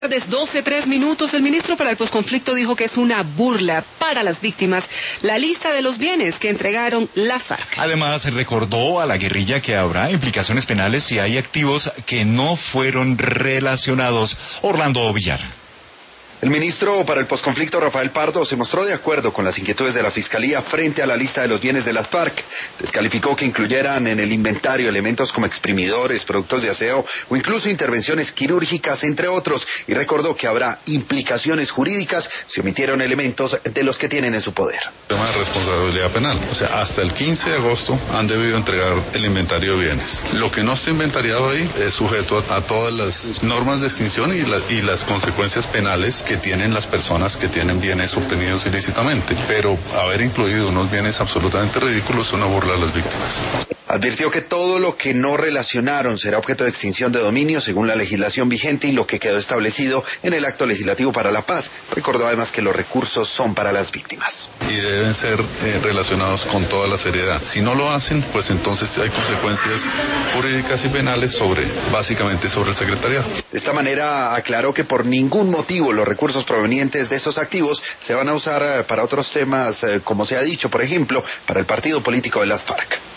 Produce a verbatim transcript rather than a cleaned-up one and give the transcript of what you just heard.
Desde doce, tres minutos, el ministro para el posconflicto dijo que es una burla para las víctimas la lista de los bienes que entregaron las FARC. Además, recordó a la guerrilla que habrá implicaciones penales si hay activos que no fueron relacionados. Orlando Villar. El ministro para el posconflicto, Rafael Pardo, se mostró de acuerdo con las inquietudes de la Fiscalía frente a la lista de los bienes de las FARC. Descalificó que incluyeran en el inventario elementos como exprimidores, productos de aseo o incluso intervenciones quirúrgicas, entre otros, y recordó que habrá implicaciones jurídicas si omitieron elementos de los que tienen en su poder. Tema de responsabilidad penal, o sea, hasta el quince de agosto han debido entregar el inventario de bienes. Lo que no está inventariado ahí es sujeto a, a todas las normas de extinción y, la, y las consecuencias penales que que tienen las personas que tienen bienes obtenidos ilícitamente, pero haber incluido unos bienes absolutamente ridículos es una burla a las víctimas. Advirtió que todo lo que no relacionaron será objeto de extinción de dominio según la legislación vigente y lo que quedó establecido en el Acto Legislativo para la Paz. Recordó además que los recursos son para las víctimas. Y deben ser eh, relacionados con toda la seriedad. Si no lo hacen, pues entonces hay consecuencias jurídicas y penales sobre, básicamente sobre el secretariado. De esta manera aclaró que por ningún motivo los recursos provenientes de esos activos se van a usar para otros temas, como se ha dicho, por ejemplo, para el partido político de las FARC.